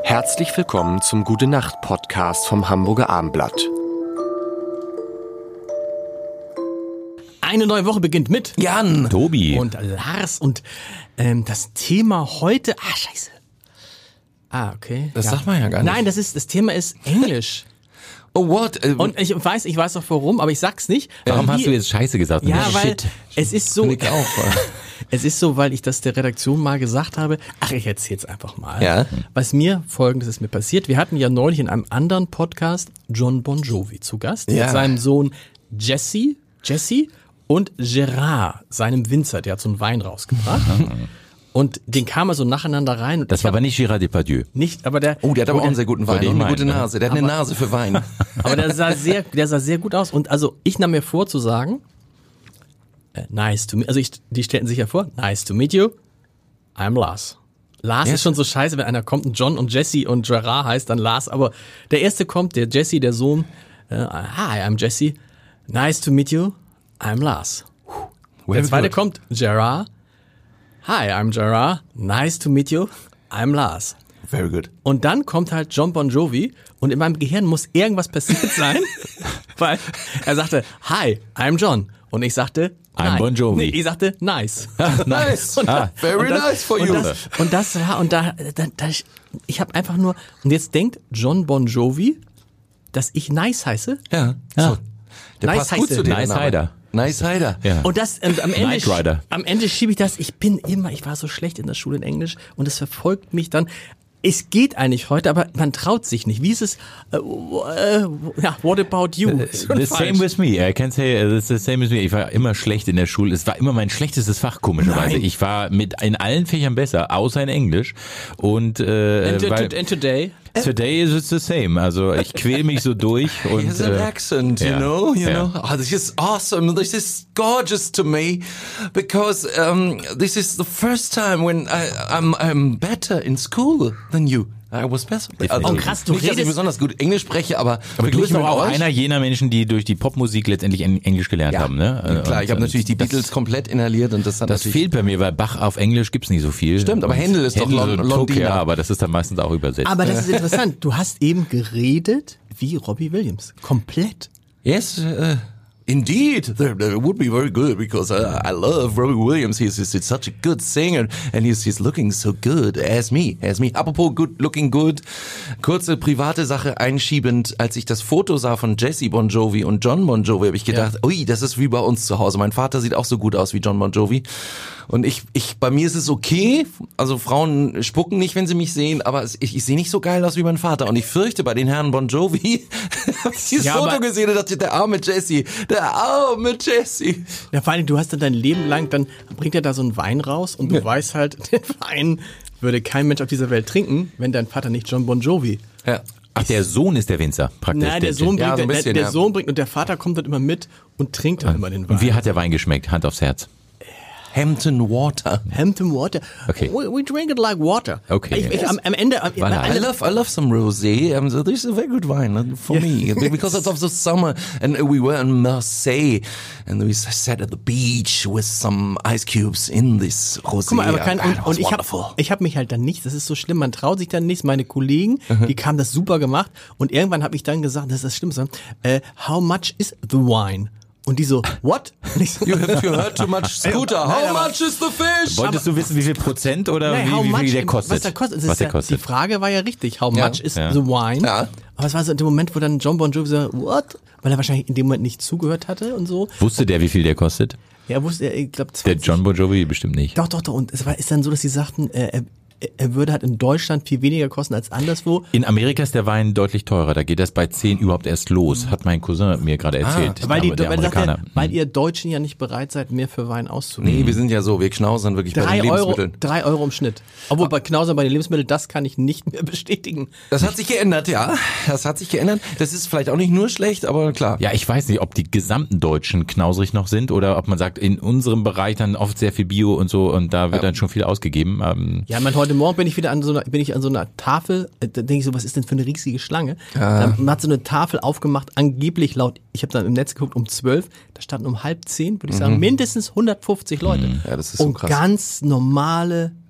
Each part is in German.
Herzlich willkommen zum Gute-Nacht-Podcast vom Hamburger Abendblatt. Eine neue Woche beginnt mit Jan, Tobi und Lars und das Thema heute, scheiße. Okay. Das sagt man ja gar nicht. Nein, das Thema ist Englisch. Oh, what? Und ich weiß auch warum, aber ich sag's nicht. Warum hast du jetzt Scheiße gesagt? Ja, weil Shit. es ist so, Nick auch. es ist so, weil ich das der Redaktion mal gesagt habe. Ich erzähl's einfach mal. Ja. Folgendes ist mir passiert. Wir hatten ja neulich in einem anderen Podcast Jon Bon Jovi zu Gast. Ja. Mit seinem Sohn Jesse und Gerard, seinem Winzer, der hat so einen Wein rausgebracht. Und den kam er so nacheinander rein. Und Das war aber nicht Gérard Depardieu. nicht, aber der. Oh, der hat aber auch einen sehr guten Wein Wollte ich und eine meinen, gute ne? Nase. Der hat eine Nase für Wein. Aber der sah sehr gut aus. Und also ich nahm mir vor zu sagen, nice to meet, die stellten sich ja vor, nice to meet you, I'm Lars. Lars Ja. ist schon so scheiße, wenn einer kommt und John und Jesse und Gerard heißt dann Lars, aber der erste kommt, der Jesse, der Sohn, hi, I'm Jesse, nice to meet you, I'm Lars. Der zweite kommt, Gerard, hi, I'm Gerard, nice to meet you, I'm Lars. Very good. Und dann kommt halt Jon Bon Jovi und in meinem Gehirn muss irgendwas passiert sein, weil er sagte, hi, I'm John. Und ich sagte, I'm nein. Bon Jovi. Nee, ich sagte, nice. Nice. Very nice for you. Ich habe einfach nur, und jetzt denkt Jon Bon Jovi, dass ich nice heiße. Ja. Ja. So. Der Nice passt gut heißt zu der. dir. Nice Hider. Nice Hider. Ja. Und das am Knight Rider. Ende schiebe ich das. Ich war so schlecht in der Schule in Englisch und es verfolgt mich dann. Es geht eigentlich heute, aber man traut sich nicht. Wie ist es? What about you? The same with me. I can say it's the same with me. Ich war immer schlecht in der Schule. Es war immer mein schlechtestes Fach, komischerweise. Ich war in allen Fächern besser, außer in Englisch. Und And today? today is it the same. Also ich quäle mich so durch. Und, He has an accent, you ja. know. Ja. Oh, this is awesome. This is gorgeous to me because this is the first time when I'm better in school than you. I was better. Oh, krass, du nicht, dass ich redest- besonders gut Englisch spreche, aber aber du bist verglichen doch mit auch euch- einer jener Menschen, die durch die Popmusik letztendlich Englisch gelernt haben, ne? Klar, ich habe Und natürlich die das- Beatles komplett inhaliert und das hat Das natürlich fehlt bei mir, weil Bach auf Englisch gibt's nicht so viel. Stimmt, aber Und Händel ist doch Händel und Cook, Londiner. ja, aber das ist dann meistens auch übersetzt. Aber das ist interessant. Du hast eben geredet wie Robbie Williams. Komplett. Yes, indeed. That would be very good because I love Robbie Williams. He's such a good singer and he's looking so good as me. Apropos looking good. Kurze private Sache einschiebend. Als ich das Foto sah von Jesse Bon Jovi und Jon Bon Jovi, habe ich gedacht, ui, das ist wie bei uns zu Hause. Mein Vater sieht auch so gut aus wie Jon Bon Jovi. Und bei mir ist es okay. Also Frauen spucken nicht, wenn sie mich sehen, aber ich sehe nicht so geil aus wie mein Vater. Und ich fürchte, bei den Herren Bon Jovi, habe ich dieses Ja, Foto aber- gesehen und dachte, der arme Jesse. Ja, vor allem, du hast dann dein Leben lang, dann bringt er da so einen Wein raus und du weißt halt, den Wein würde kein Mensch auf dieser Welt trinken, wenn dein Vater nicht Jon Bon Jovi. Ja. Ach, der Sohn ist der Winzer, praktisch. Nein, der Sohn ja, bringt, so ein bisschen, der ja. Sohn bringt und der Vater kommt dann immer mit und trinkt dann immer den Wein. Und wie hat der Wein geschmeckt? Hand aufs Herz. Hampton Water. Hampton Water. Okay. We drink it like water. Okay. Am Ende, I love some rosé. So this is a very good wine for me because it's of the summer. And we were in Marseille and we sat at the beach with some ice cubes in this rosé. Guck mal, aber God, it was ich hab mich halt dann nicht, das ist so schlimm, man traut sich dann nicht, meine Kollegen, die haben das super gemacht und irgendwann habe ich dann gesagt, das ist das Schlimmste, how much is the wine? Und die so, what? Und ich so, You have heard too much Scooter. How much is the fish? Wolltest du wissen, wie viel Procent oder nein, how wie much, viel der kostet? was der kostet. Das Was ist der ja, kostet. Die Frage war ja richtig, how Ja. much is Ja. the wine? Ja. Aber es war so in dem Moment, wo dann Jon Bon Jovi so, what? Weil er wahrscheinlich in dem Moment nicht zugehört hatte und so. Wusste der, wie viel der kostet? Er wusste, ich glaube, Der Jon Bon Jovi bestimmt nicht. Doch. Und ist dann so, dass sie sagten, er würde halt in Deutschland viel weniger kosten als anderswo. In Amerika ist der Wein deutlich teurer. Da geht das bei 10 überhaupt erst los. Hat mein Cousin mir gerade erzählt. Weil, der Amerikaner. weil ihr Deutschen ja nicht bereit seid, mehr für Wein auszugeben. Nee, wir sind ja so, wir knausern wirklich bei den 3 Lebensmitteln. Euro im Schnitt. Obwohl bei Knausern bei den Lebensmitteln, das kann ich nicht mehr bestätigen. Das hat sich geändert, ja. Das hat sich geändert. Das ist vielleicht auch nicht nur schlecht, aber klar. Ja, ich weiß nicht, ob die gesamten Deutschen knausrig noch sind oder ob man sagt, in unserem Bereich dann oft sehr viel Bio und so und da wird dann schon viel ausgegeben. Ja, heute Morgen bin ich wieder an so einer Tafel, da denke ich so, was ist denn für eine riesige Schlange? Man hat so eine Tafel aufgemacht, angeblich laut, ich habe dann im Netz geguckt, um 12, da standen um 9:30, würde ich sagen, mindestens 150 Leute. Ja, das ist so und krass. ganz normale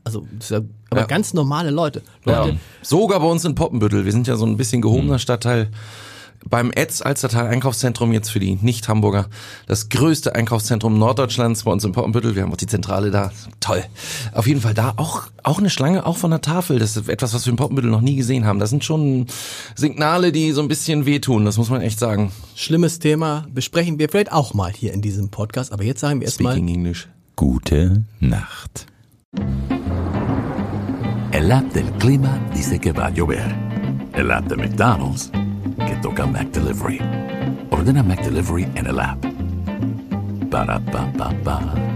Also, das ist ja, aber ganz normale Leute. Leute, Sogar bei uns in Poppenbüttel. Wir sind ja so ein bisschen gehobener Stadtteil. Beim Alstertal Einkaufszentrum jetzt für die Nicht-Hamburger. Das größte Einkaufszentrum Norddeutschlands bei uns in Poppenbüttel. Wir haben auch die Zentrale da. Toll. Auf jeden Fall da auch eine Schlange, auch von der Tafel. Das ist etwas, was wir in Poppenbüttel noch nie gesehen haben. Das sind schon Signale, die so ein bisschen wehtun. Das muss man echt sagen. Schlimmes Thema. Besprechen wir vielleicht auch mal hier in diesem Podcast. Aber jetzt sagen wir erstmal Speaking English. Gute Nacht. El app del clima dice que va a llover. El app de McDonald's que toca McDelivery. Ordena McDelivery en el app. Ba-da-ba-ba-ba.